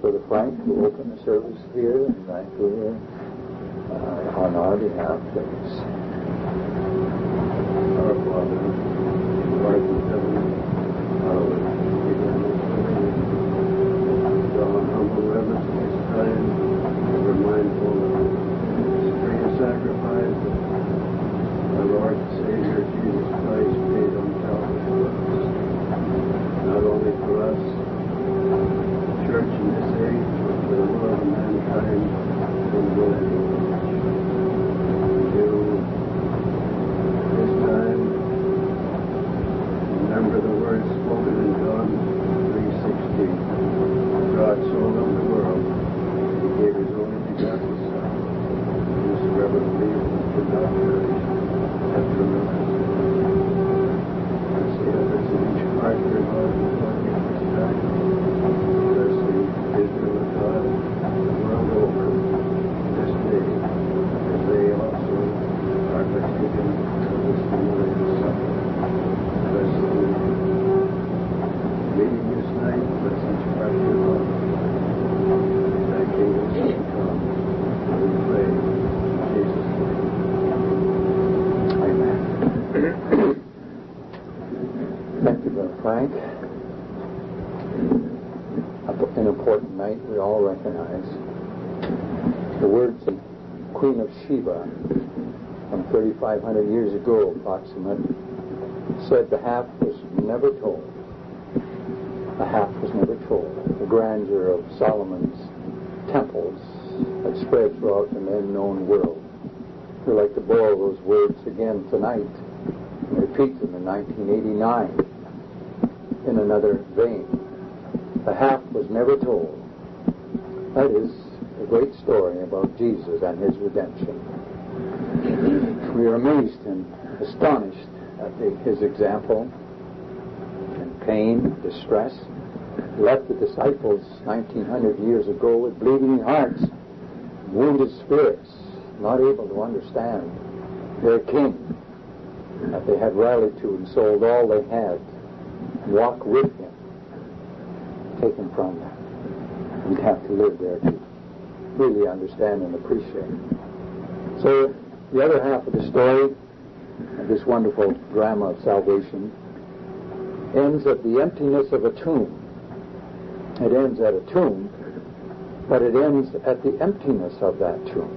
Brother Frank, who opened the service here in Vancouver on our behalf, please. Our Father, who art in heaven, hallowed be thy name. Draw an humble reverence this time, ever mindful of the great sacrifice that our Lord and Savior Jesus Christ paid on Calvary for us. Not only for us, the church in this age, but for the world of mankind in the millennial age. This time, remember the words spoken in John 3:16. God so loved the world, He gave His only begotten Son. Whosoever believes in Him should not perish, but have everlasting life. I say others in each part of their God before me at this time. Blessing Israel of God, the world over, this day, as they also are partaken of this memorial supper. Bless them. Meeting this night, bless each part of your love. Thy kingdom shall come, and we pray in Jesus' name. Amen. Thank you, Brother Frank. An important night we all recognize. The words of Queen of Sheba from 3,500 years ago, approximate, said the half was never told. The half was never told. The grandeur of Solomon's temples had spread throughout the then-known world. We'd like to borrow those words again tonight and repeat them in 1989 in another vein. The half was never told. That is the great story about Jesus and His redemption. We are amazed and astonished at His example and pain, distress. He left the disciples 1,900 years ago with bleeding hearts, wounded spirits, not able to understand their King that they had rallied to and sold all they had, walk with Him, taken from them. We'd have to live there to really understand and appreciate. So the other half of the story of this wonderful drama of salvation ends at the emptiness of a tomb. It ends at a tomb, but it ends at the emptiness of that tomb.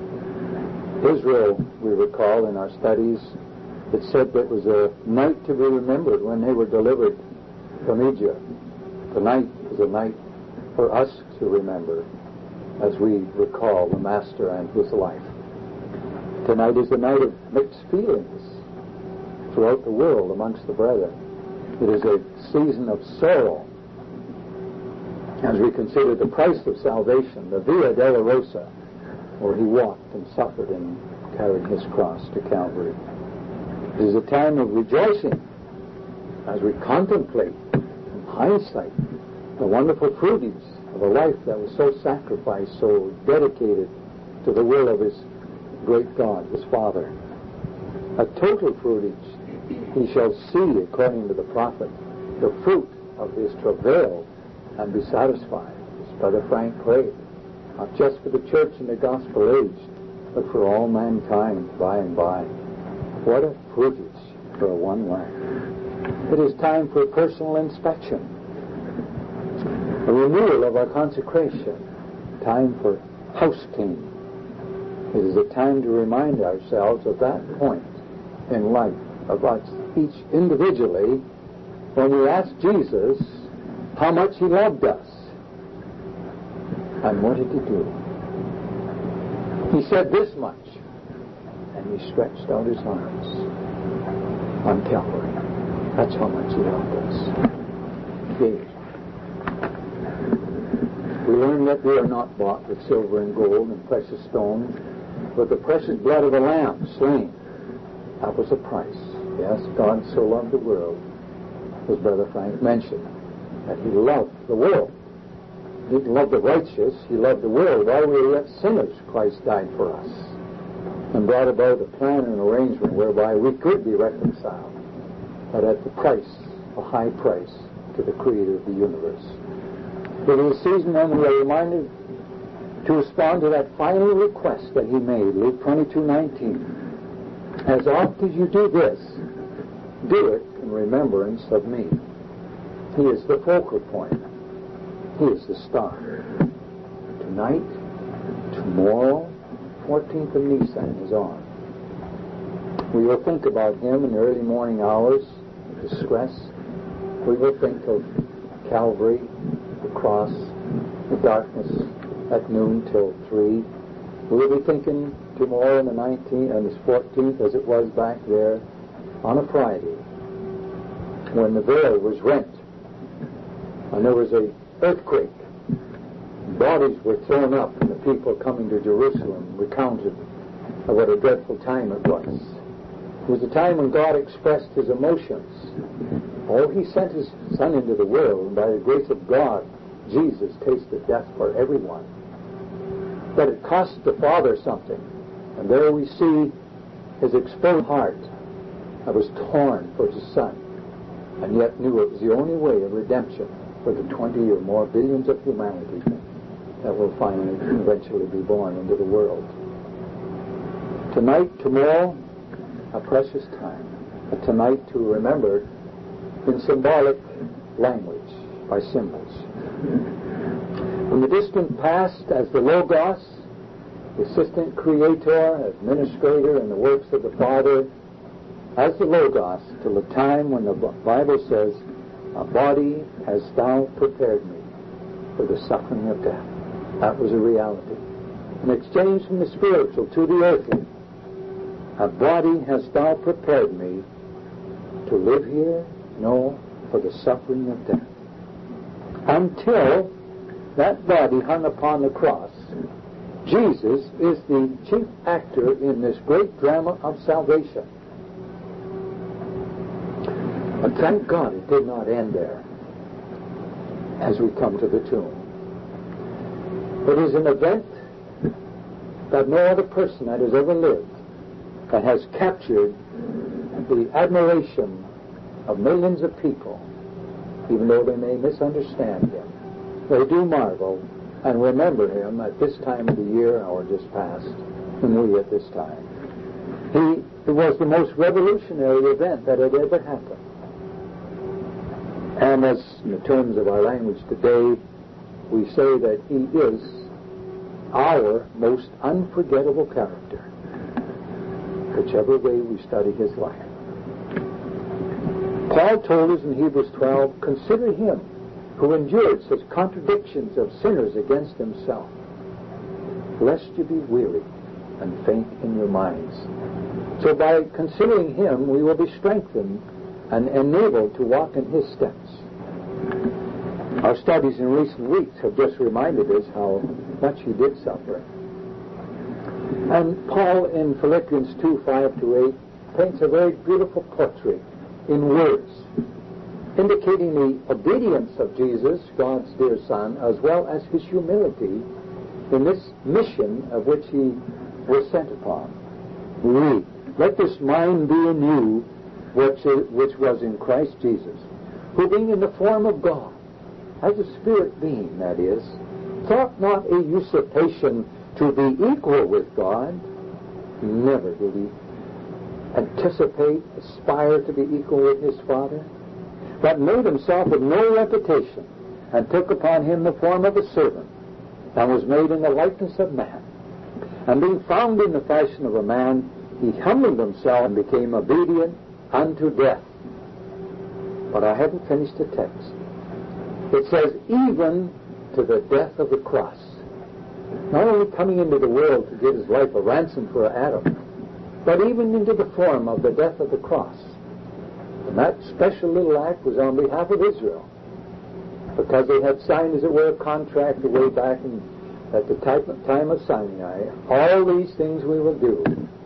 Israel, we recall in our studies, it said that it was a night to be remembered when they were delivered from Egypt. Tonight is a night for us to remember as we recall the Master and His life. Tonight is a night of mixed feelings throughout the world amongst the brethren. It is a season of sorrow as we consider the price of salvation, the Via Dolorosa, where He walked and suffered and carried His cross to Calvary. It is a time of rejoicing as we contemplate, in hindsight, the wonderful fruitage of a life that was so sacrificed, so dedicated to the will of His great God, His Father. A total fruitage. He shall see, according to the prophet, the fruit of His travail and be satisfied. As Brother Frank prayed, not just for the church in the gospel age, but for all mankind by and by. What a fruitage for one life. It is time for personal inspection, a renewal of our consecration, time for house cleaning. It is a time to remind ourselves of that point in life, of us each individually, when we ask Jesus how much He loved us. And what did He do? He said this much, and He stretched out His arms on Calvary. That's how much He loved us. He gave. We learn that we are not bought with silver and gold and precious stones, but the precious blood of the Lamb slain. That was the price. Yes, God so loved the world, as Brother Frank mentioned, that He loved the world. He didn't love the righteous, He loved the world. While we were yet sinners, Christ died for us and brought about a plan and arrangement whereby we could be reconciled, but at the price, a high price, to the Creator of the universe. It is a season when we are reminded to respond to that final request that he made, Luke 22:19. As oft as you do this, do it in remembrance of me. He is the focal point. He is the star. Tonight, tomorrow, 14th of Nisan is on. We will think about him in the early morning hours of distress. We will think of Calvary, the cross, the darkness at noon till 3. We will be thinking tomorrow on the 19th and the 14th as it was back there on a Friday when the veil was rent and there was an earthquake. Bodies were thrown up and the people coming to Jerusalem recounted of what a dreadful time it was. It was a time when God expressed his emotions. Oh, he sent his Son into the world, and by the grace of God, Jesus tasted death for everyone. But it cost the Father something. And there we see his exposed heart that was torn for his Son, and yet knew it was the only way of redemption for the 20 or more billions of humanity that will finally, eventually be born into the world. Tonight, tomorrow, a precious time. A tonight to remember in symbolic language, by symbols. From the distant past, as the Logos, the assistant creator, administrator in the works of the Father, as the Logos, till the time when the Bible says, a body hast thou prepared me for the suffering of death. That was a reality. An exchange from the spiritual to the earthly. A body hast thou prepared me to live here? No, for the suffering of death. Until that body hung upon the cross, Jesus is the chief actor in this great drama of salvation. But thank God it did not end there as we come to the tomb. It is an event that no other person that has ever lived that has captured the admiration of millions of people, even though they may misunderstand him. They do marvel and remember him at this time of the year, or just past, and we at this time. It was the most revolutionary event that had ever happened. And as in the terms of our language today, we say that he is our most unforgettable character, whichever way we study his life. Paul told us in Hebrews 12, consider him who endured such contradictions of sinners against himself, lest you be weary and faint in your minds. So by considering him, we will be strengthened and enabled to walk in his steps. Our studies in recent weeks have just reminded us how much he did suffer. And Paul in Philippians 2:5-8 paints a very beautiful portrait in words, indicating the obedience of Jesus, God's dear Son, as well as his humility in this mission of which he was sent upon. We read, let this mind be in you, which was in Christ Jesus, who being in the form of God, as a spirit being, that is, thought not a usurpation to be equal with God. Never did he anticipate, aspire to be equal with his Father, but made himself of no reputation, and took upon him the form of a servant, and was made in the likeness of man. And being found in the fashion of a man, he humbled himself and became obedient unto death. But I haven't finished the text. It says, even to the death of the cross. Not only coming into the world to give his life a ransom for Adam, but even into the form of the death of the cross. And that special little act was on behalf of Israel, because they had signed, as it were, a contract way back at the time of Sinai. All these things we will do.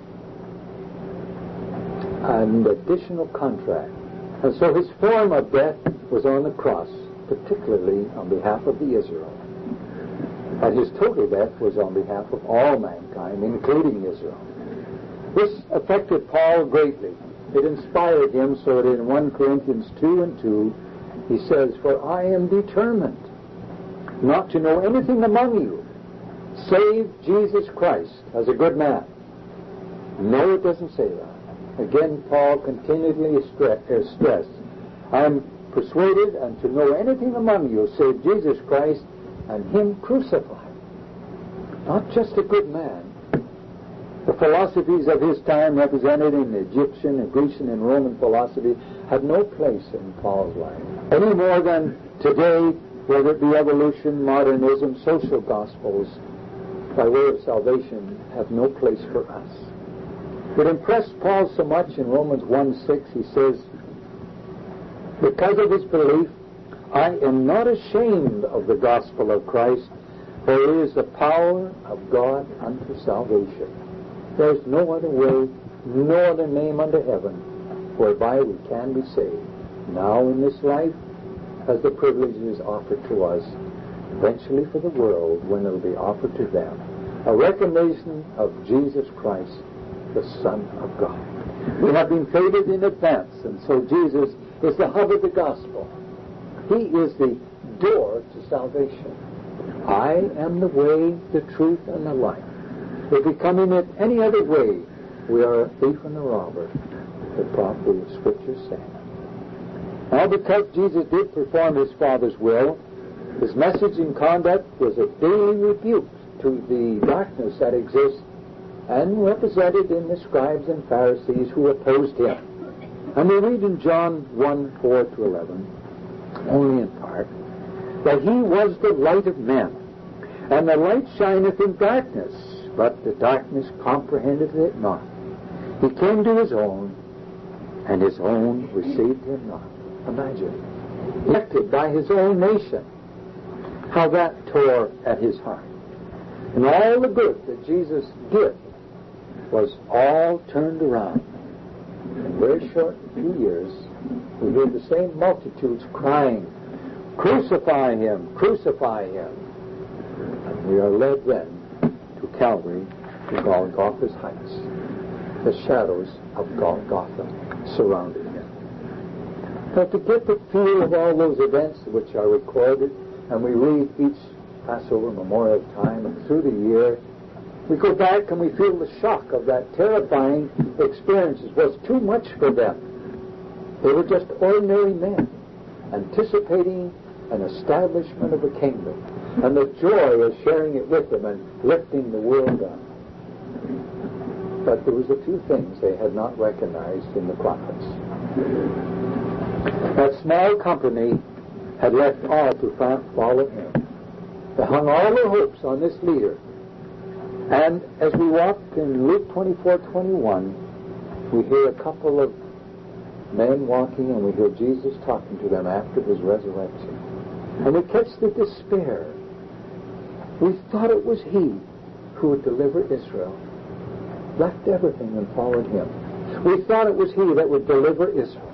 An additional contract. And so his form of death was on the cross, particularly on behalf of the Israel. And his total death was on behalf of all mankind, including Israel. This affected Paul greatly. It inspired him so that in 1 Corinthians 2:2, he says, for I am determined not to know anything among you save Jesus Christ as a good man. No, it doesn't say that. Again, Paul continually stressed, I am persuaded and to know anything among you save Jesus Christ and Him crucified. Not just a good man. The philosophies of his time represented in Egyptian and Grecian and Roman philosophy had no place in Paul's life. Any more than today, whether it be evolution, modernism, social gospels, by way of salvation, have no place for us. It impressed Paul so much in Romans 1:6, he says, because of his belief, I am not ashamed of the gospel of Christ, for it is the power of God unto salvation. There is no other way, no other name under heaven, whereby we can be saved. Now in this life, as the privilege is offered to us, eventually for the world, when it will be offered to them. A recognition of Jesus Christ, the Son of God. We have been favored in advance, and so Jesus is the hub of the gospel. He is the door to salvation. I am the way, the truth, and the life. If we come in it any other way, we are a thief and a robber, the Scripture says. Now, because Jesus did perform His Father's will, His message and conduct was a daily rebuke to the darkness that exists and represented in the scribes and Pharisees who opposed Him. And we read in John 1:4-11, only in part, that He was the light of men, and the light shineth in darkness, but the darkness comprehended it not. He came to His own, and His own received Him not. Imagine. Elected by His own nation, how that tore at His heart. And all the good that Jesus did was all turned around. In a very short few years, we hear the same multitudes crying, crucify Him, crucify Him. And we are led then to Calvary, to Golgotha's heights. The shadows of Golgotha surrounded Him. But to get the feel of all those events which are recorded, and we read each Passover memorial time and through the year, we go back and we feel the shock of that terrifying experience. It was too much for them. They were just ordinary men, anticipating an establishment of a kingdom, and the joy of sharing it with them and lifting the world up. But there was a few things they had not recognized in the prophets. That small company had left all to follow Him. They hung all their hopes on this leader. And as we walk in Luke 24:21, we hear a couple of men walking, and we hear Jesus talking to them after His resurrection. And we catch the despair. We thought it was He who would deliver Israel. Left everything and followed Him. We thought it was He that would deliver Israel.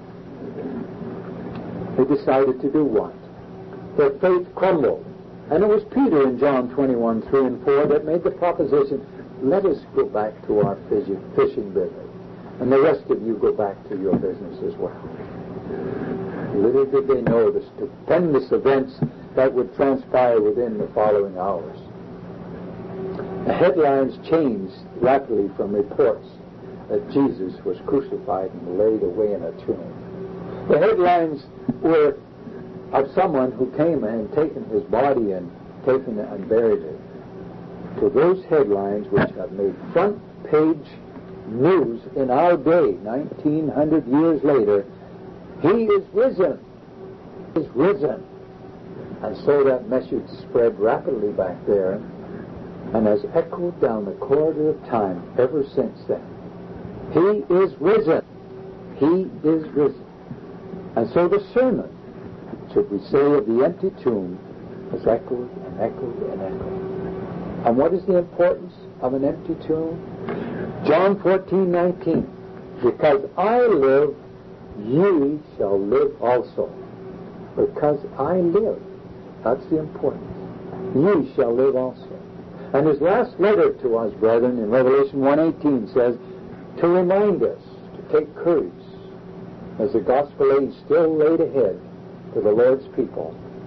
They decided to do what? Their faith crumbled. And it was Peter in John 21:3-4 that made the proposition, let us go back to our fishing business. And the rest of you go back to your business as well. Little did they know the stupendous events that would transpire within the following hours. The headlines changed rapidly from reports that Jesus was crucified and laid away in a tomb. The headlines were of someone who came and taken His body and taken it and buried it, to those headlines which have made front page news in our day, 1900 years later. He is risen. He is risen. And so that message spread rapidly back there and has echoed down the corridor of time ever since then. He is risen. He is risen. And so the sermon, should we say, of the empty tomb has echoed and echoed and echoed. And what is the importance of an empty tomb? John 14:19. Because I live, ye shall live also. Because I live. That's the importance. Ye shall live also. And His last letter to us, brethren, in Revelation 1:18 says, to remind us to take courage as the gospel age still laid ahead to the Lord's people.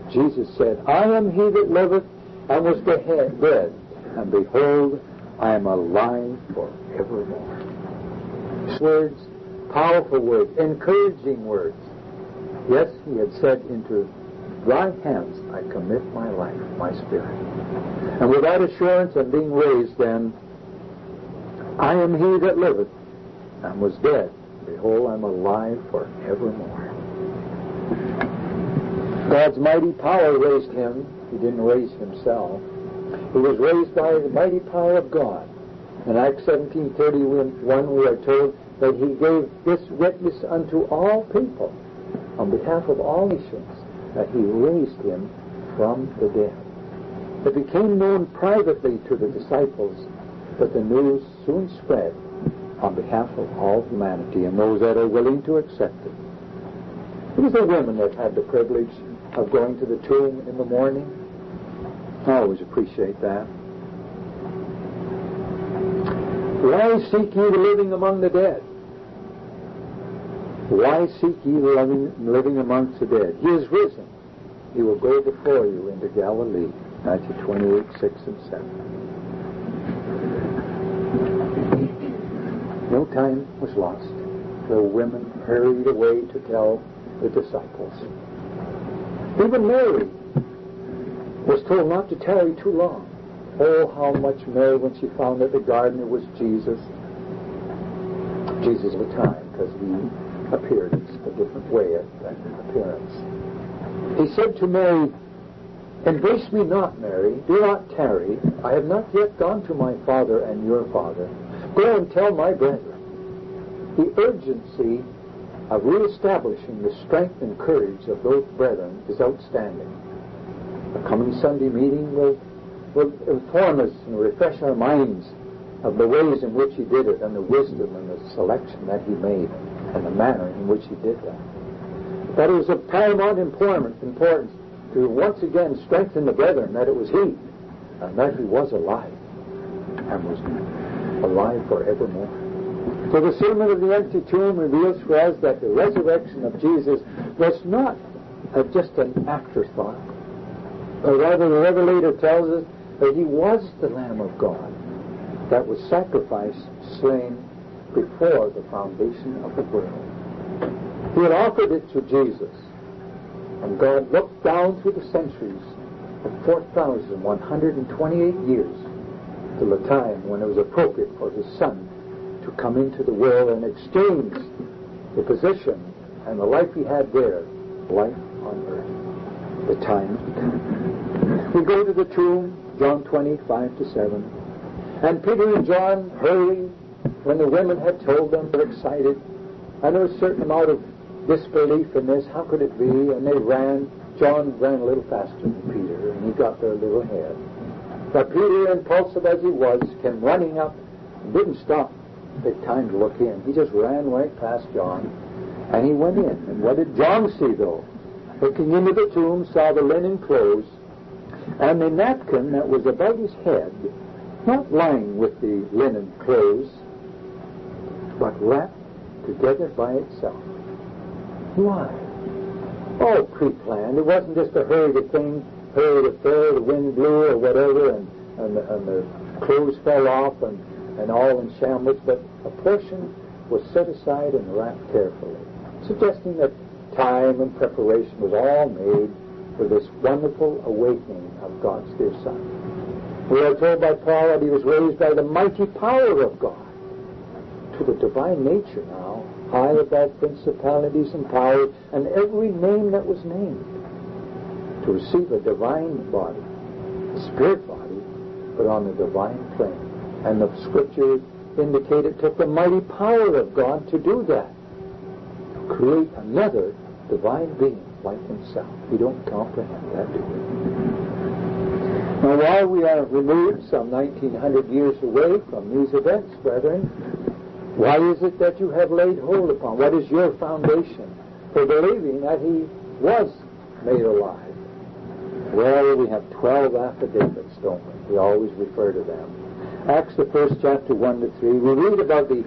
Jesus said, I am he that liveth and was dead, and behold, I am alive forevermore. Words, powerful words, encouraging words. Yes, he had said, into thy hands I commit my life, my spirit. And with that assurance and being raised then, I am he that liveth and was dead. Behold, I am alive forevermore. God's mighty power raised him. He didn't raise himself. He was raised by the mighty power of God. In Acts 17:31, we are told that he gave this witness unto all people, on behalf of all nations, that he raised him from the dead. It became known privately to the disciples, but the news soon spread on behalf of all humanity and those that are willing to accept it. It was the women that had the privilege of going to the tomb in the morning. I always appreciate that. Why seek ye the living among the dead? Why seek ye the living amongst the dead? He is risen. He will go before you into Galilee. Matthew 28:6-7. No time was lost. The women hurried away to tell the disciples. Even Mary was told not to tarry too long. Oh, how much Mary, when she found that the gardener was Jesus of the time, because he appeared in a different way at that appearance. He said to Mary, embrace me not, Mary, do not tarry. I have not yet gone to my Father and your Father. Go and tell my brethren. The urgency of reestablishing the strength and courage of those brethren is outstanding. The coming Sunday meeting will inform us and refresh our minds of the ways in which he did it, and the wisdom and the selection that he made, and the manner in which he did that. But it was of paramount importance to once again strengthen the brethren that it was he, and that he was alive, and was alive forevermore. So the sermon of the empty tomb reveals for us that the resurrection of Jesus was not just an afterthought, or rather the Revelator tells us that he was the Lamb of God that was sacrificed, slain before the foundation of the world. He had offered it to Jesus, and God looked down through the centuries of 4,128 years till the time when it was appropriate for his Son to come into the world and exchange the position and the life he had there, life on earth. The time has come. We go to the tomb, John 20:5-7. And Peter and John hurried when the women had told them. They were excited. And there was a certain amount of disbelief in this. How could it be? And they ran. John ran a little faster than Peter, and he got there a little ahead. But Peter, impulsive as he was, came running up and didn't stop to take time to look in. He just ran right past John, and he went in. And what did John see, though? Looking into the tomb, saw the linen clothes, and the napkin that was about his head, not lying with the linen clothes, but wrapped together by itself. Why? Oh, pre-planned. It wasn't just a hurried thing, hurried affair, the wind blew or whatever, and the clothes fell off and all in shambles, but a portion was set aside and wrapped carefully, suggesting that time and preparation was all made for this wonderful awakening of God's dear Son. We are told by Paul that he was raised by the mighty power of God to the divine nature now, high above principalities and powers and every name that was named, to receive a divine body, a spirit body, but on the divine plane. And the Scripture indicated it took the mighty power of God to do that, to create another divine being like himself. We don't comprehend that, do we? Now, while we are removed some 1,900 years away from these events, brethren, why is it that you have laid hold upon? What is your foundation for believing that he was made alive? Well, we have 12 affidavits, don't we? We always refer to them. Acts, the first chapter, 1-3, we read about the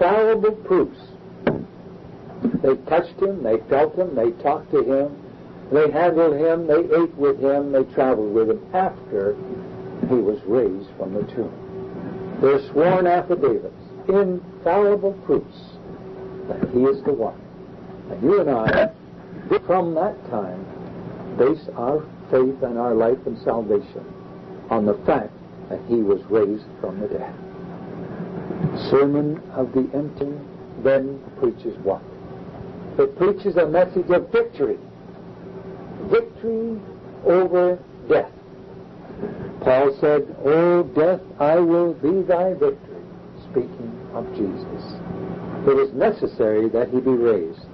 infallible proofs. They touched him, they felt him, they talked to him, They handled him, they ate with him, they traveled with him after he was raised from the tomb. They're sworn affidavits, infallible proofs that he is the one. And you and I, from that time, base our faith and our life and salvation on the fact that he was raised from the dead. The Sermon of the Empty then preaches what? It preaches a message of victory. Victory over death. Paul said, "O death, I will be thy victory," speaking of Jesus. It is necessary that he be raised.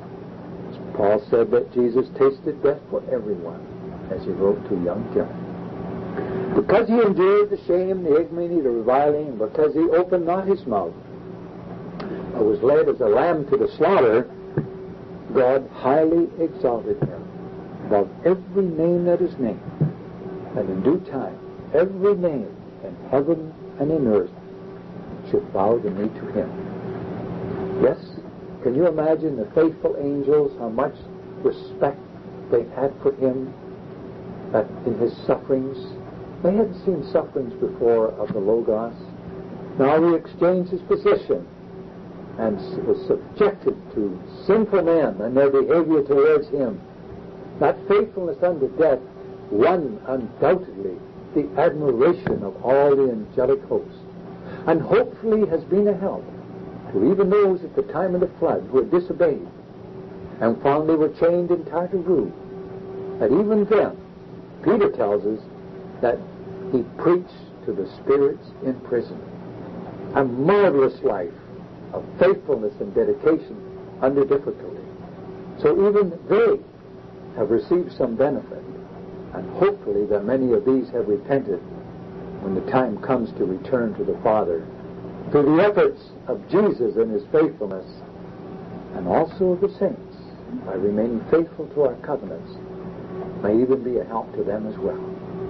Paul said that Jesus tasted death for everyone, as he wrote to young John. Because he endured the shame, the ignominy, the reviling, because he opened not his mouth, but was led as a lamb to the slaughter, God highly exalted him above every name that is named. And in due time, every name in heaven and in earth should bow the knee to him. Yes, can you imagine the faithful angels, how much respect they had for him, that in his sufferings? They hadn't seen sufferings before of the Logos. Now he exchanged his position and was subjected to sinful men and their behavior towards him. That faithfulness unto death won undoubtedly the admiration of all the angelic host, and hopefully has been a help to even those at the time of the flood who had disobeyed and found they were chained in Tartarus. That even then, Peter tells us that he preached to the spirits in prison. A marvelous life of faithfulness and dedication under difficulty. So even they have received some benefit, and hopefully that many of these have repented when the time comes to return to the Father through the efforts of Jesus and his faithfulness, and also of the saints by remaining faithful to our covenants, may even be a help to them as well.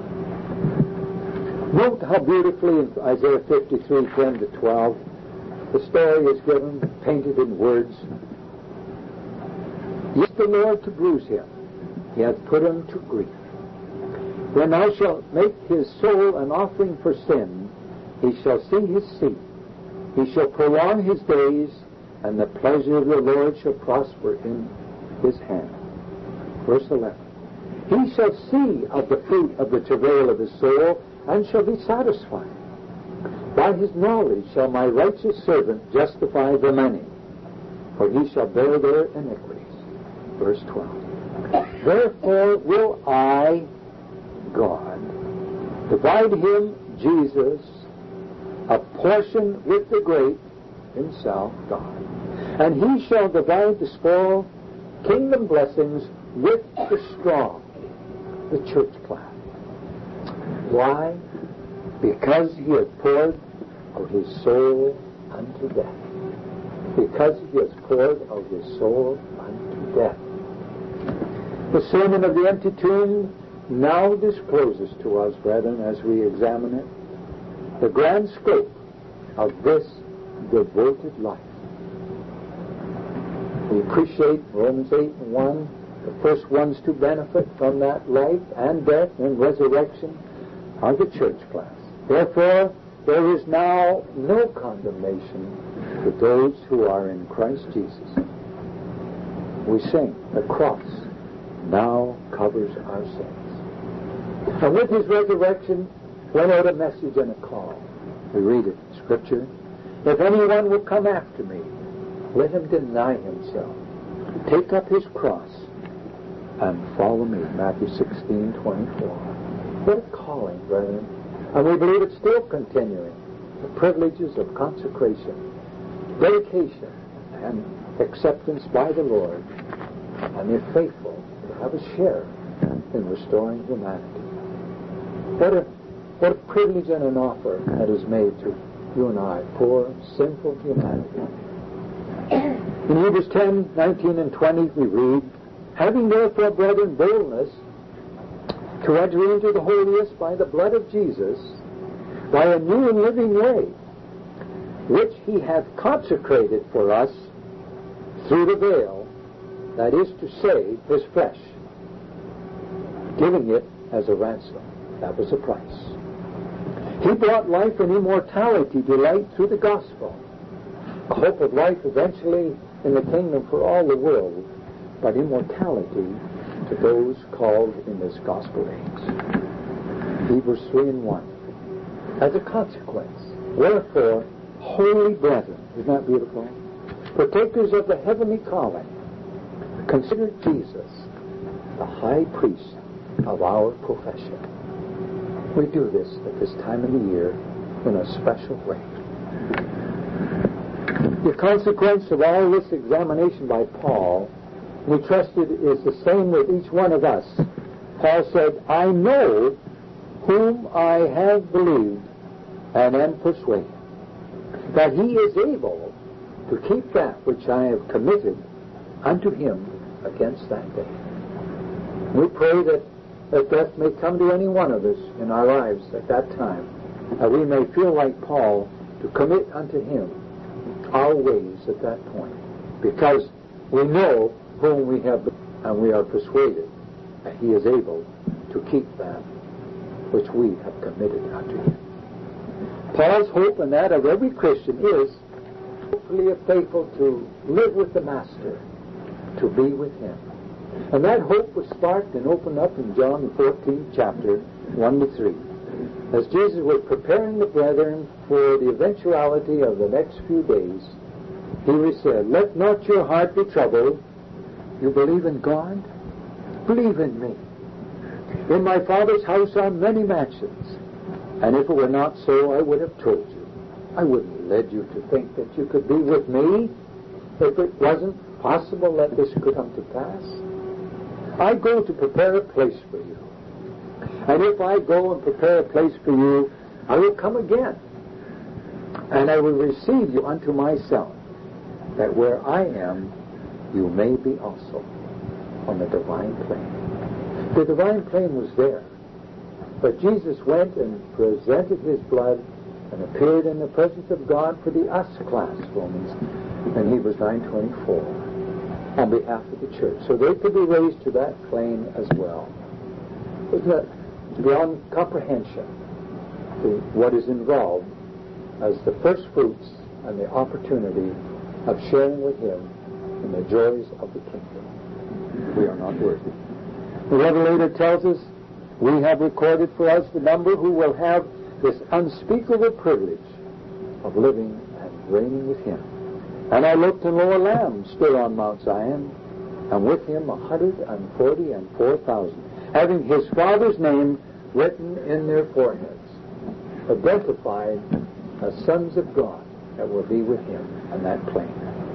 Note how beautifully in Isaiah 53, 10 to 12, the story is given, painted in words. Yet the Lord to bruise him, he hath put him to grief. When thou shalt make his soul an offering for sin, he shall see his seed. He shall prolong his days, and the pleasure of the Lord shall prosper in his hand. Verse 11. He shall see of the fruit of the travail of his soul, and shall be satisfied. By his knowledge shall my righteous servant justify the many, for he shall bear their iniquities. Verse 12. Therefore will I, God, divide him, Jesus, a portion with the great, himself, God. And he shall divide the spoil, kingdom blessings, with the strong, the church class. Why? Because he has poured out his soul unto death. Because he has poured out his soul unto death. The Sermon of the Empty Tomb now discloses to us, brethren, as we examine it, the grand scope of this devoted life. We appreciate Romans 8:1, the first ones to benefit from that life and death and resurrection are the church class. Therefore, there is now no condemnation to those who are in Christ Jesus. We sing, the cross now covers our sins. And with his resurrection went out a message and a call. We read it in Scripture. If anyone will come after me, let him deny himself, take up his cross, and follow me. Matthew 16:24. What a calling, brethren. And we believe it's still continuing. The privileges of consecration, dedication, and acceptance by the Lord, and if faithful, to have a share in restoring humanity. What a privilege and an offer that is made to you and I, poor, sinful humanity. In Hebrews 10:19 and 20 we read, having therefore, brethren, boldness to enter into the holiest by the blood of Jesus, by a new and living way, which he hath consecrated for us through the veil, that is to say, his flesh. giving it as a ransom. That was the price. He brought life and immortality to light through the gospel. A hope of life eventually in the kingdom for all the world, but immortality to those called in this gospel age. Hebrews 3:1. As a consequence, wherefore, holy brethren, isn't that beautiful? Partakers of the heavenly calling, consider Jesus the high priest of our profession. We do this at this time of the year in a special way. The consequence of all this examination by Paul, we trusted, is the same with each one of us. Paul said, I know whom I have believed and am persuaded that he is able to keep that which I have committed unto him against that day. We pray that death may come to any one of us in our lives at that time, that we may feel like Paul to commit unto him our ways at that point, because we know whom we have, and we are persuaded that he is able to keep that which we have committed unto him. Paul's hope, and that of every Christian, is hopefully faithful to live with the Master, to be with him. And that hope was sparked and opened up in John the 14th chapter, 1-3. As Jesus was preparing the brethren for the eventuality of the next few days, he said, let not your heart be troubled. You believe in God? Believe in me. In my Father's house are many mansions, and if it were not so, I would have told you. I wouldn't have led you to think that you could be with me if it wasn't possible that this could come to pass. I go to prepare a place for you. And if I go and prepare a place for you, I will come again, and I will receive you unto myself, that where I am, you may be also on the divine plane. The divine plane was there, but Jesus went and presented his blood and appeared in the presence of God for the us class, Romans, and Hebrews 9:24, on behalf of the church, so they could be raised to that plane as well. Isn't that beyond comprehension to what is involved as the first fruits and the opportunity of sharing with him in the joys of the kingdom? We are not worthy. The Revelator tells us, we have recorded for us the number who will have this unspeakable privilege of living and reigning with him. And I looked, and lo, a Lamb stood on Mount Zion, and with him 144,000, having his Father's name written in their foreheads, identified as sons of God that will be with him on that plane.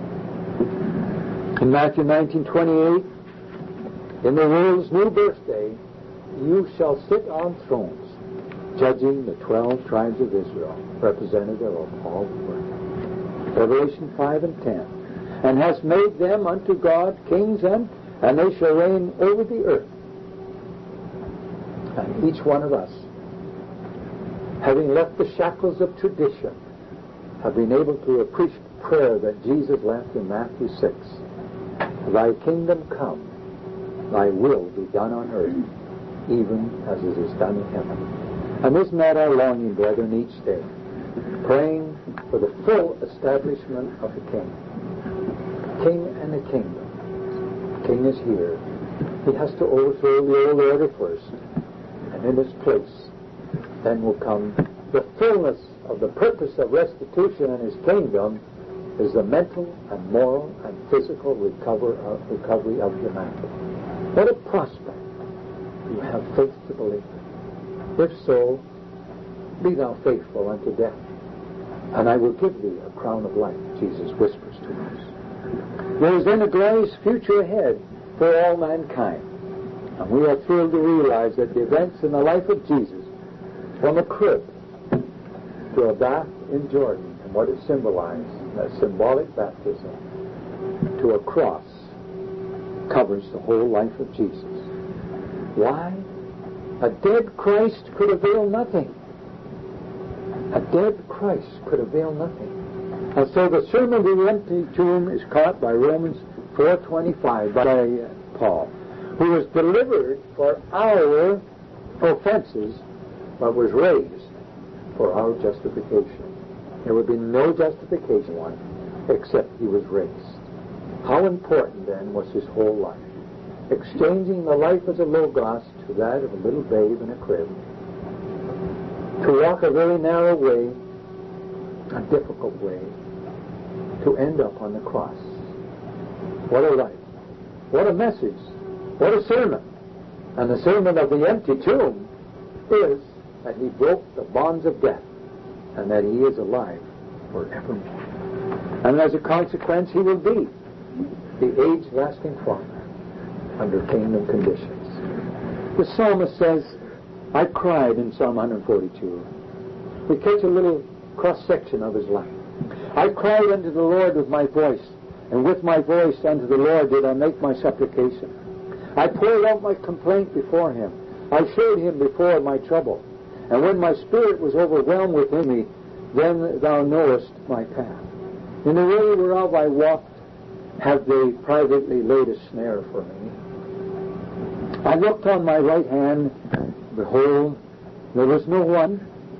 In Matthew 19:28, in the world's new birthday, you shall sit on thrones, judging the 12 tribes of Israel, representative of all the world. Revelation 5:10, and hast made them unto God kings, and they shall reign over the earth. And each one of us, having left the shackles of tradition, have been able to appreciate the prayer that Jesus left in Matthew 6. Thy kingdom come, thy will be done on earth, even as it is done in heaven. And isn't that our longing, brethren, each day? Praying for the full establishment of the King. King and the kingdom. The King is here. He has to overthrow the old order first. And in its place, then will come the fullness of the purpose of restitution in his kingdom, is the mental and moral and physical recovery of humanity. What a prospect. You have faith to believe it. If so, be thou faithful unto death, and I will give thee a crown of life, Jesus whispers to us. There is then a glorious future ahead for all mankind. And we are thrilled to realize that the events in the life of Jesus, from a crib to a bath in Jordan, and what it symbolized, that symbolic baptism, to a cross, covers the whole life of Jesus. Why? A dead Christ could avail nothing. A dead Christ could avail nothing. And so the sermon of the empty tomb is caught by Romans 4:25 by Paul. who was delivered for our offenses, but was raised for our justification. There would be no justification one except he was raised. How important then was his whole life? Exchanging the life as a logos to that of a little babe in a crib. To walk a very narrow way, a difficult way, to end up on the cross. What a life. What a message. What a sermon. And the sermon of the empty tomb is that he broke the bonds of death and that he is alive forevermore. And as a consequence, he will be the age-lasting Father under kingdom conditions. The psalmist says, I cried in Psalm 142. We catch a little cross-section of his life. I cried unto the Lord with my voice, and with my voice unto the Lord did I make my supplication. I poured out my complaint before him. I showed him before my trouble. And when my spirit was overwhelmed within me, then thou knowest my path. In the way whereof I walked, have they privately laid a snare for me. I looked on my right hand, behold, there was no one,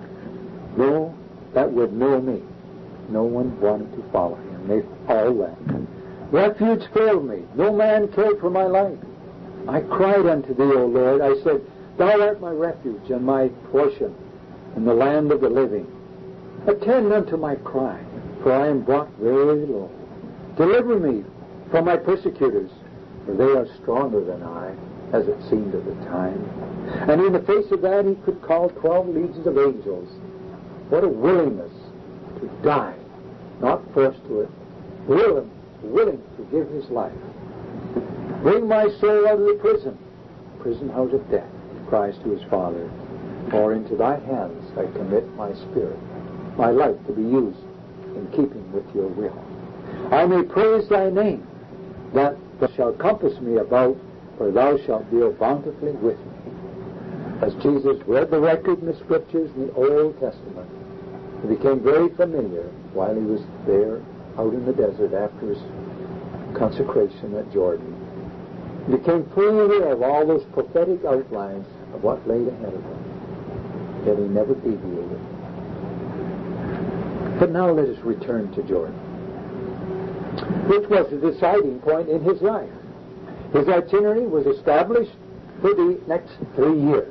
no, that would know me. No one wanted to follow him. They all left. Refuge failed me. No man cared for my life. I cried unto thee, O Lord. I said, Thou art my refuge and my portion in the land of the living. Attend unto my cry, for I am brought very low. Deliver me from my persecutors, for they are stronger than I, as it seemed at the time. And in the face of that he could call 12 legions of angels. What a willingness to die, not forced to it, willing to give his life. Bring my soul out of the prison house of death, he cries to his Father, for into thy hands I commit my spirit, my life to be used in keeping with your will. I may praise thy name, that thou shalt compass me about, for thou shalt deal bountifully with me. As Jesus read the record in the Scriptures in the Old Testament, it became very familiar while he was there out in the desert after his consecration at Jordan. He became fully aware of all those prophetic outlines of what lay ahead of him. Yet he never deviated. But now let us return to Jordan, which was the deciding point in his life. His itinerary was established for the next 3 years.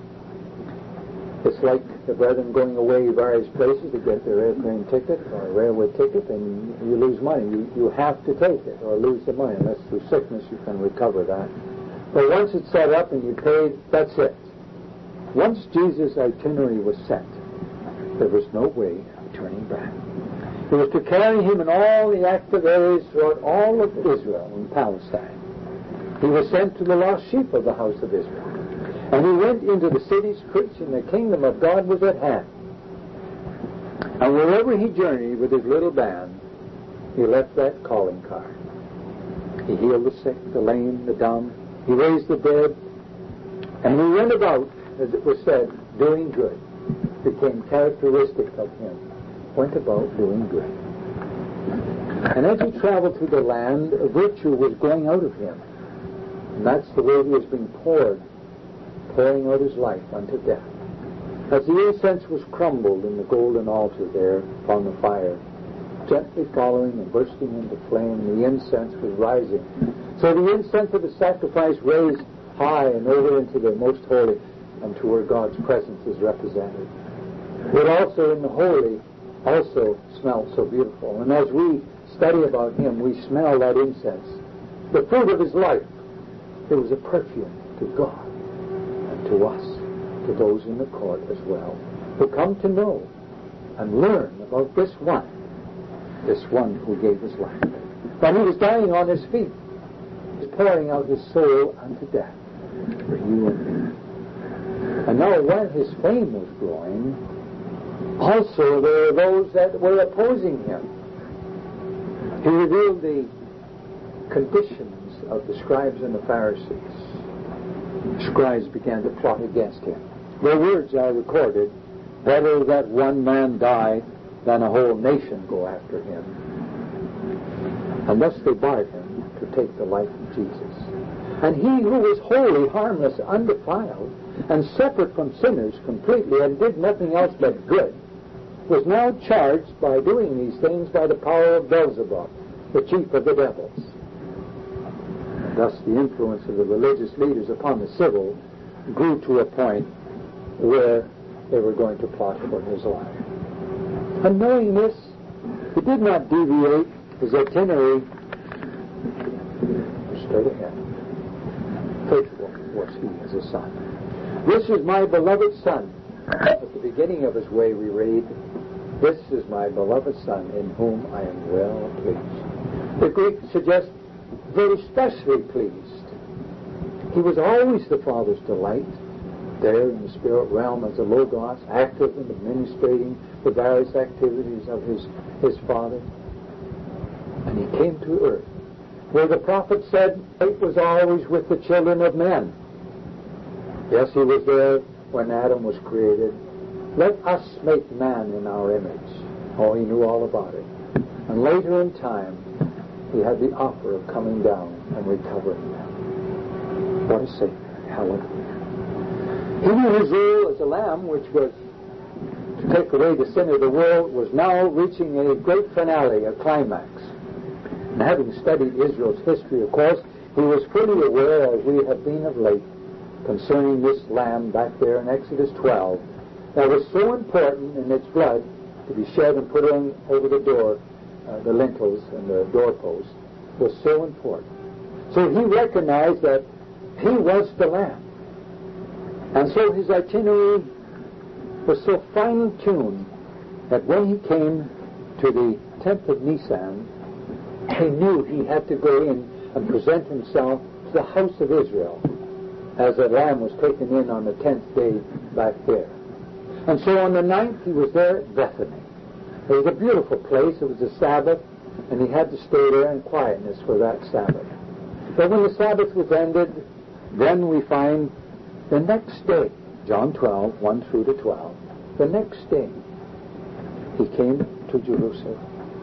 It's like the brethren going away various places to get their airplane ticket or railway ticket, and you lose money. You have to take it or lose the money. Unless through sickness you can recover that. But once it's set up and you paid, that's it. Once Jesus' itinerary was set, there was no way of turning back. It was to carry him in all the active areas throughout all of Israel and Palestine. He was sent to the lost sheep of the house of Israel. And he went into the cities preaching the kingdom of God was at hand. And wherever he journeyed with his little band, he left that calling card. He healed the sick, the lame, the dumb. He raised the dead. And he went about, as it was said, doing good. Became characteristic of him. Went about doing good. And as he traveled through the land, virtue was going out of him. And that's the way he was being pouring out his life unto death. As the incense was crumbled in the golden altar there upon the fire, gently following and bursting into flame, the incense was rising. So the incense of the sacrifice raised high and over into the most holy and to where God's presence is represented. But also in the holy also smelled so beautiful. And as we study about him, we smell that incense. The fruit of his life. It was a perfume to God. To us, to those in the court as well, who come to know and learn about this one who gave his life. When he was dying on his feet, he was pouring out his soul unto death for you and me. And now while his fame was growing, also there were those that were opposing him. He revealed the conditions of the scribes and the Pharisees. Scribes began to plot against him. Their words are recorded, better that one man die than a whole nation go after him. And thus they barred him to take the life of Jesus. And he who was holy, harmless, undefiled, and separate from sinners completely, and did nothing else but good, was now charged by doing these things by the power of Beelzebub, the chief of the devils. And thus the influence of the religious leaders upon the civil grew to a point where they were going to plot for his life. And knowing this, he did not deviate his itinerary straight ahead. Faithful was he as a son. This is my beloved son. At the beginning of his way we read, this is my beloved son in whom I am well pleased. The Greek suggests very specially pleased. He was always the Father's delight, there in the spirit realm as a Logos, active in administrating the various activities of his Father. And he came to earth, where the prophet said it was always with the children of men. Yes, he was there when Adam was created. Let us make man in our image. Oh, he knew all about it. And later in time, he had the offer of coming down and recovering them. What a Savior. Hallelujah. He knew his role as a lamb, which was to take away the sin of the world, was now reaching a great finale, a climax. And having studied Israel's history, of course, he was fully aware, as we have been of late, concerning this lamb back there in Exodus 12, that was so important in its blood to be shed and put on over the door, the lintels and the doorposts, was so important. So he recognized that he was the lamb. And so his itinerary was so fine-tuned that when he came to the 10th of Nisan, he knew he had to go in and present himself to the house of Israel as the lamb was taken in on the 10th day back there. And so on the 9th he was there at Bethany. It was a beautiful place. It was a Sabbath, and he had to stay there in quietness for that Sabbath. But when the Sabbath was ended, then we find the next day, John 12, 1 through to 12, the next day he came to Jerusalem.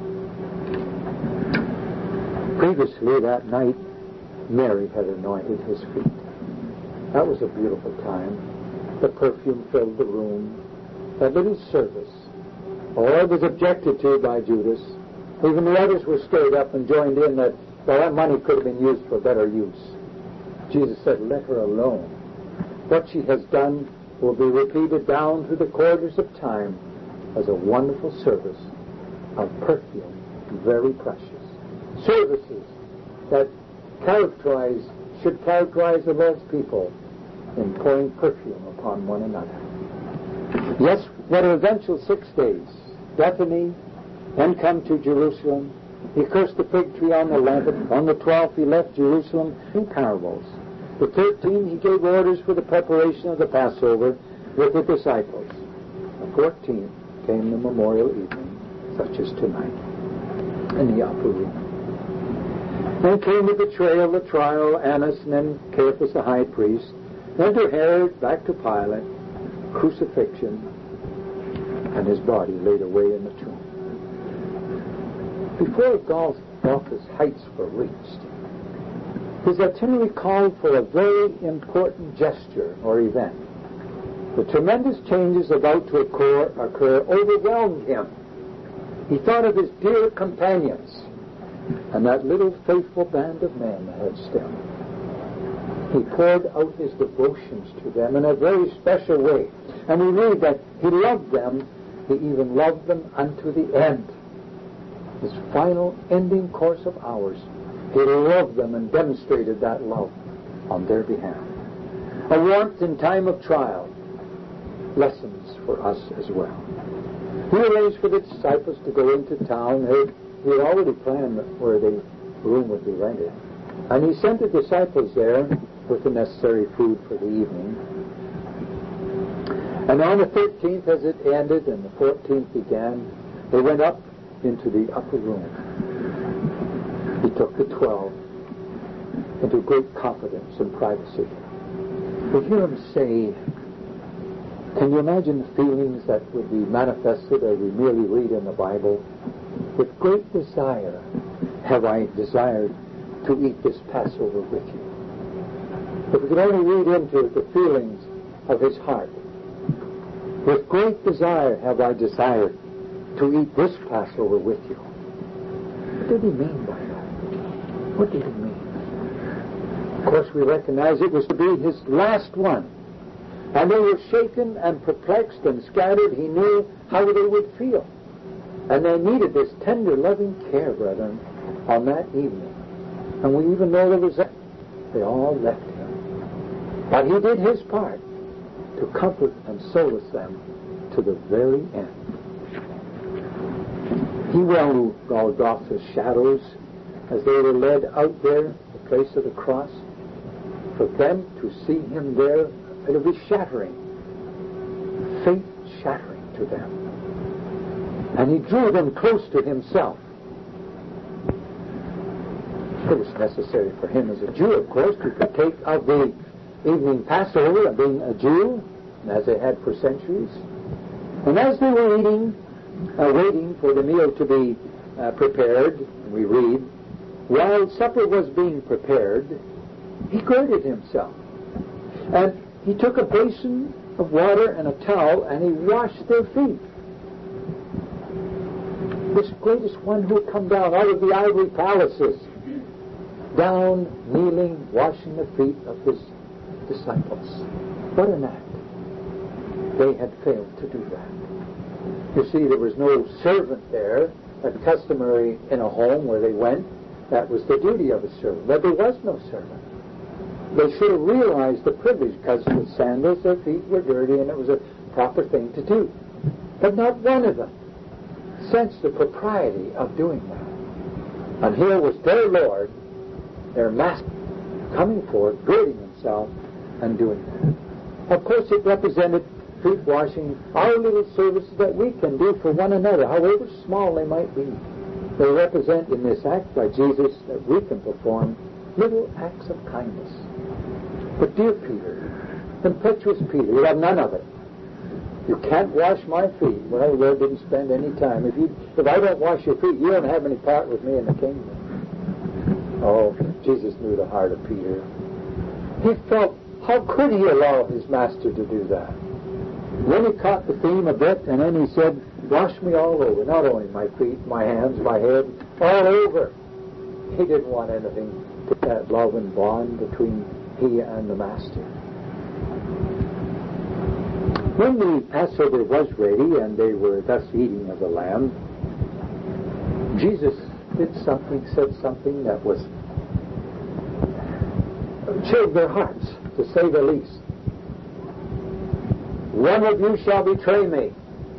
Previously that night, Mary had anointed his feet. That was a beautiful time. The perfume filled the room. That little service. Oh, it was objected to by Judas. Even the others were stirred up and joined in that, well, that money could have been used for better use. Jesus said, let her alone. What she has done will be repeated down through the corridors of time as a wonderful service of perfume, very precious. Services that should characterize the Lord's people in pouring perfume upon one another. Yes, what are eventual 6 days. Bethany, then come to Jerusalem. He cursed the fig tree on the 11th. On the 12th he left Jerusalem in parables. The 13th he gave orders for the preparation of the Passover with the disciples. The 14th came the memorial evening, such as tonight, in the upper room. Then came the betrayal, the trial, Annas, and then Caiaphas the high priest. Then to Herod, back to Pilate, crucifixion, and his body laid away in the tomb. Before Golgotha's heights were reached, his itinerary called for a very important gesture or event. The tremendous changes about to occur overwhelmed him. He thought of his dear companions and that little faithful band of men ahead still. He poured out his devotions to them in a very special way. And we read that he loved them, he even loved them unto the end. His final ending course of hours, he loved them and demonstrated that love on their behalf. A warmth in time of trial, lessons for us as well. He arranged for the disciples to go into town. He had already planned where the room would be rented. And he sent the disciples there with the necessary food for the evening. And on the 13th, as it ended and the 14th began, they went up into the upper room. He took the 12 into great confidence and privacy. We hear him say, can you imagine the feelings that would be manifested as we merely read in the Bible? With great desire have I desired to eat this Passover with you. If we could only read into it the feelings of his heart. With great desire have I desired to eat this Passover with you. What did he mean by that? What did he mean? Of course, we recognize it was to be his last one. And they were shaken and perplexed and scattered. He knew how they would feel. And they needed this tender, loving care, brethren, on that evening. And we even know there was that. They all left him. But he did his part to comfort and solace them to the very end. He well knew Golgotha's shadows as they were led out there, the place of the cross. For them to see him there, it would be shattering, faith shattering to them. And he drew them close to himself. It was necessary for him as a Jew, of course, to partake of the evening Passover, being a Jew, as they had for centuries. And as they were eating, waiting for the meal to be prepared, we read, while supper was being prepared, he girded himself. And he took a basin of water and a towel, and he washed their feet. This greatest one who had come down out of the ivory palaces, down, kneeling, washing the feet of his disciples. What an act. They had failed to do that. You see, there was no servant there, that's customary in a home where they went. That was the duty of a servant. But there was no servant. They should have realized the privilege, because with sandals their feet were dirty and it was a proper thing to do. But not one of them sensed the propriety of doing that. And here was their Lord, their Master, coming forth, girding himself and doing that. Of course, it represented feet washing, our little services that we can do for one another, however small they might be. They represent in this act by Jesus that we can perform little acts of kindness. But dear Peter, impetuous Peter, you have none of it. You can't wash my feet. Well, the Lord didn't spend any time. If I don't wash your feet, you don't have any part with me in the kingdom. Oh, Jesus knew the heart of Peter. He felt, how could he allow his master to do that? Then he caught the theme a bit, and then he said, wash me all over. Not only my feet, my hands, my head, all over. He didn't want anything to that love and bond between he and the master. When the Passover was ready and they were thus eating of the lamb, Jesus said something that was chilled their hearts, to say the least. One of you shall betray me.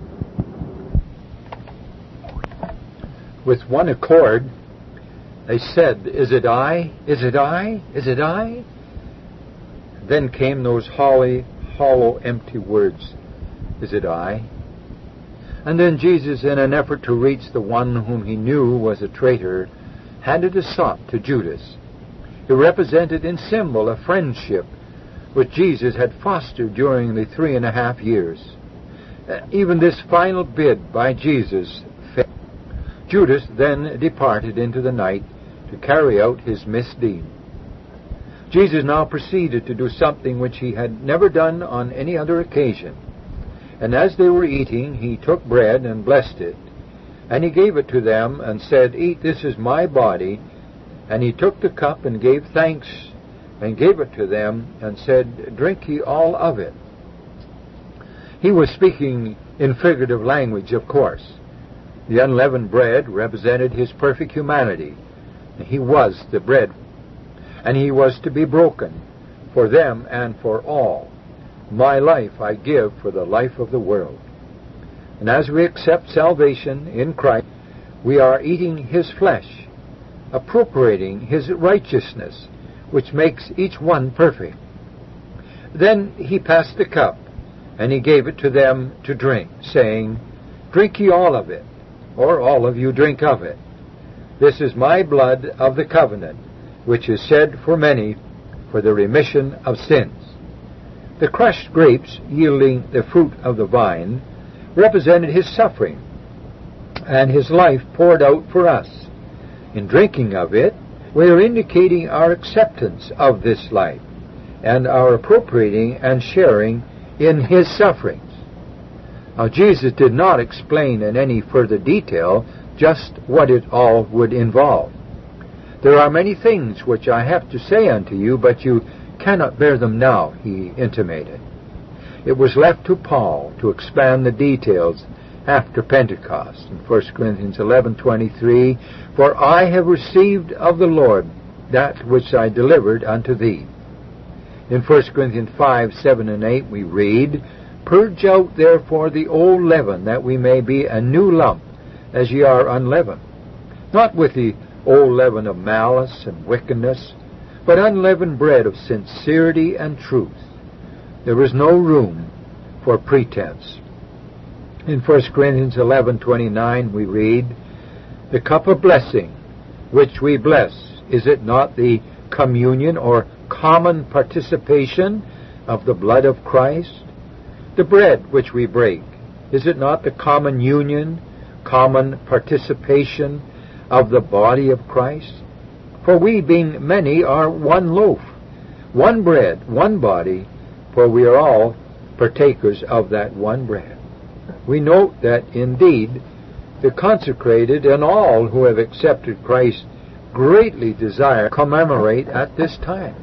With one accord, they said, is it I? Is it I? Is it I? Then came those hollow, empty words, is it I? And then Jesus, in an effort to reach the one whom he knew was a traitor, handed a sop to Judas. It represented in symbol a friendship which Jesus had fostered during the 3.5 years. Even this final bid by Jesus failed. Judas then departed into the night to carry out his misdeed. Jesus now proceeded to do something which he had never done on any other occasion. And as they were eating, he took bread and blessed it. And he gave it to them and said, eat, this is my body. And he took the cup and gave thanks and gave it to them and said, drink ye all of it. He was speaking in figurative language, of course. The unleavened bread represented his perfect humanity. He was the bread. And he was to be broken for them and for all. My life I give for the life of the world. And as we accept salvation in Christ, we are eating his flesh, appropriating his righteousness, which makes each one perfect. Then he passed the cup, and he gave it to them to drink, saying, drink ye all of it, or all of you drink of it. This is my blood of the covenant, which is shed for many for the remission of sins. The crushed grapes, yielding the fruit of the vine, represented his suffering and his life poured out for us. In drinking of it, we are indicating our acceptance of this life and our appropriating and sharing in His sufferings. Now, Jesus did not explain in any further detail just what it all would involve. There are many things which I have to say unto you, but you cannot bear them now, He intimated. It was left to Paul to expand the details after Pentecost. In 1 Corinthians 11:23, "For I have received of the Lord that which I delivered unto thee." In 1 Corinthians 5:7 and 8 we read, "Purge out therefore the old leaven, that we may be a new lump, as ye are unleavened. Not with the old leaven of malice and wickedness, but unleavened bread of sincerity and truth. There is no room for pretense." In 1 Corinthians 11:29 we read, "The cup of blessing which we bless, is it not the communion or common participation of the blood of Christ? The bread which we break, is it not the common union, common participation of the body of Christ? For we, being many, are one loaf, one bread, one body, for we are all partakers of that one bread." We note that, indeed, the consecrated and all who have accepted Christ greatly desire to commemorate at this time.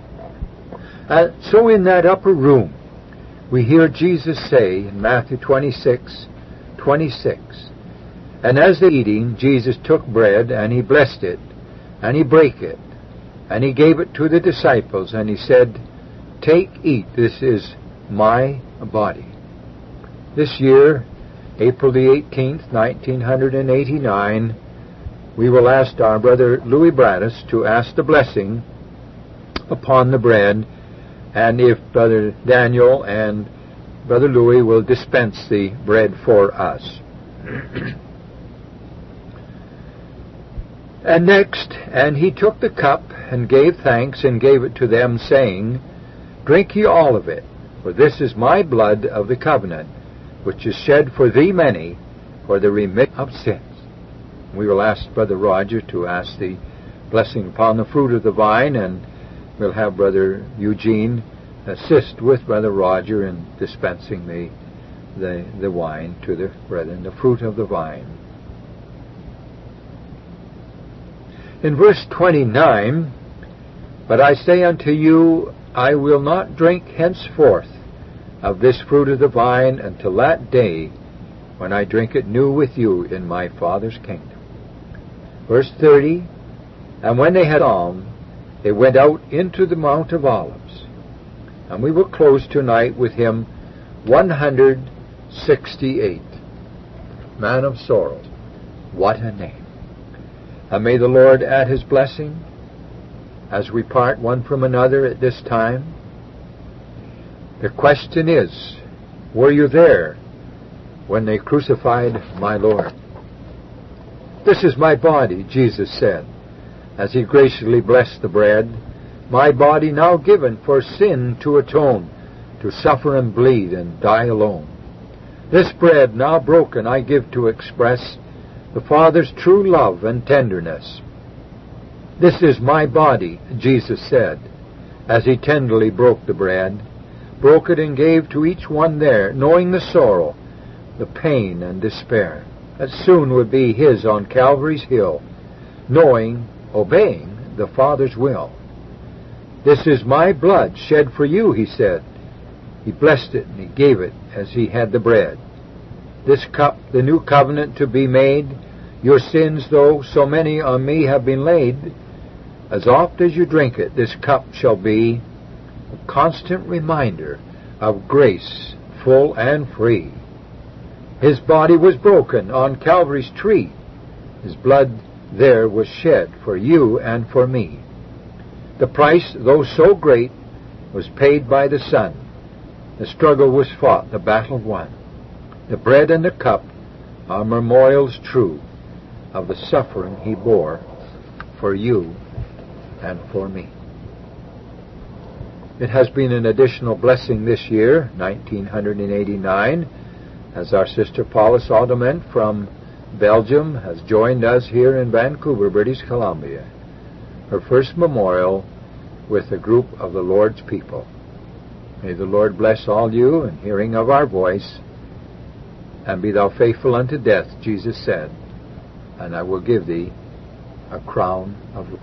So in that upper room, we hear Jesus say in Matthew 26:26, "And as they were eating, Jesus took bread, and He blessed it, and He brake it, and He gave it to the disciples, and He said, Take, eat, this is my body." This year, April the 18th, 1989, we will ask our brother Louis Braddis to ask the blessing upon the bread, and if Brother Daniel and Brother Louis will dispense the bread for us. "And next, and He took the cup, and gave thanks, and gave it to them, saying, Drink ye all of it, for this is my blood of the covenant, which is shed for thee many, for the remission of sins." We will ask Brother Roger to ask the blessing upon the fruit of the vine, and we'll have Brother Eugene assist with Brother Roger in dispensing the wine to the brethren, the fruit of the vine. In verse 29, "But I say unto you, I will not drink henceforth of this fruit of the vine until that day when I drink it new with you in my Father's kingdom." Verse 30, "And when they had psalmed, they went out into the Mount of Olives." And we will close tonight with hymn 168, "Man of Sorrows." What a name! And may the Lord add His blessing as we part one from another at this time. The question is, were you there when they crucified my Lord? "This is my body," Jesus said, as He graciously blessed the bread, "my body now given for sin to atone, to suffer and bleed and die alone. This bread now broken I give to express the Father's true love and tenderness. This is my body," Jesus said, as He tenderly broke the bread, broke it and gave to each one there, knowing the sorrow, the pain and despair that soon would be his on Calvary's hill, knowing, obeying the Father's will. "This is my blood shed for you," He said. He blessed it and He gave it as He had the bread. "This cup, the new covenant to be made, your sins, though so many on me have been laid, as oft as you drink it, this cup shall be a constant reminder of grace full and free. His body was broken on Calvary's tree. His blood there was shed for you and for me. The price, though so great, was paid by the Son. The struggle was fought, the battle won. The bread and the cup are memorials true of the suffering He bore for you and for me. It has been an additional blessing this year, 1989, as our sister Paula Alderman from Belgium has joined us here in Vancouver, British Columbia. Her first memorial with a group of the Lord's people. May the Lord bless all you in hearing of our voice. And be thou faithful unto death, Jesus said, and I will give thee a crown of life.